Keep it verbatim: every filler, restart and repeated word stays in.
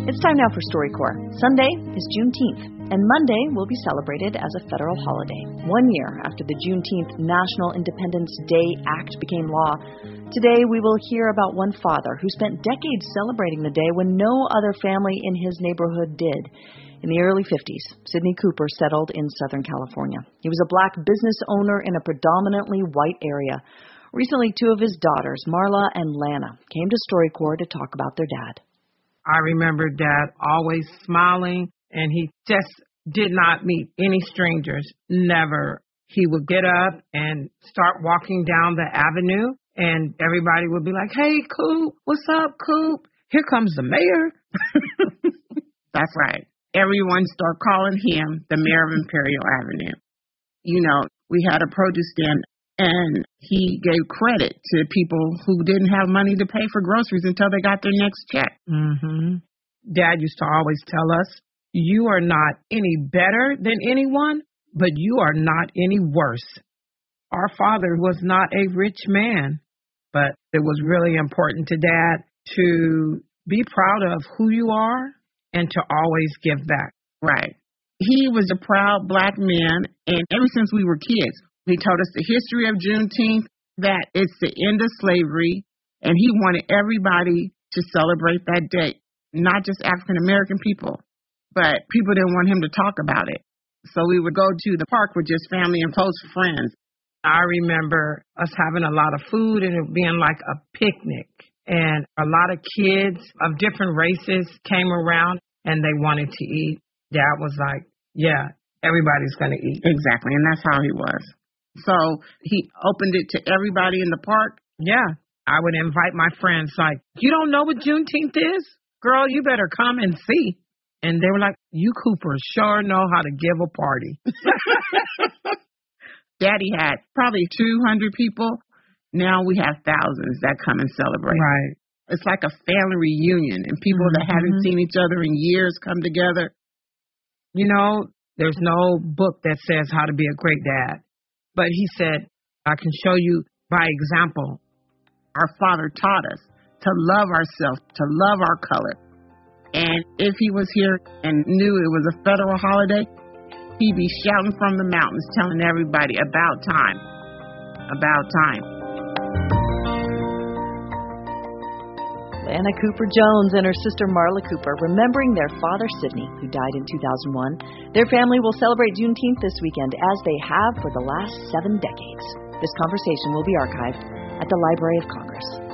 It's time now for StoryCorps. Sunday is Juneteenth, and Monday will be celebrated as a federal holiday. One year after the Juneteenth National Independence Day Act became law, today we will hear about one father who spent decades celebrating the day when no other family in his neighborhood did. In the early fifties, Sidney Cooper settled in Southern California. He was a black business owner in a predominantly white area. Recently, two of his daughters, Marla and Lana, came to StoryCorps to talk about their dad. I remember Dad always smiling, and he just did not meet any strangers, never. He would get up and start walking down the avenue, and everybody would be like, "Hey, Coop, what's up, Coop? Here comes the mayor." That's right. Everyone started calling him the mayor of Imperial Avenue. You know, we had a produce stand, and he gave credit to people who didn't have money to pay for groceries until they got their next check. Mm-hmm. Dad used to always tell us, you are not any better than anyone, but you are not any worse. Our father was not a rich man, but it was really important to Dad to be proud of who you are and to always give back. Right. He was a proud black man, and ever since we were kids, he told us the history of Juneteenth, that it's the end of slavery, and he wanted everybody to celebrate that day, not just African-American people, but people didn't want him to talk about it. So we would go to the park with just family and close friends. I remember us having a lot of food and it being like a picnic, and a lot of kids of different races came around and they wanted to eat. Dad was like, yeah, everybody's going to eat. Exactly, and that's how he was. So he opened it to everybody in the park. Yeah, I would invite my friends like, you don't know what Juneteenth is? Girl, you better come and see. And they were like, you Coopers sure know how to give a party. Daddy had probably two hundred people. Now we have thousands that come and celebrate. Right. It's like a family reunion, and people mm-hmm. that haven't seen each other in years come together. You know, there's no book that says how to be a great dad. But he said, I can show you by example. Our father taught us to love ourselves, to love our color. And if he was here and knew it was a federal holiday, he'd be shouting from the mountains, telling everybody about time, about time. Lana Cooper Jones and her sister Marla Cooper remembering their father Sidney, who died in two thousand one. Their family will celebrate Juneteenth this weekend, as they have for the last seven decades. This conversation will be archived at the Library of Congress.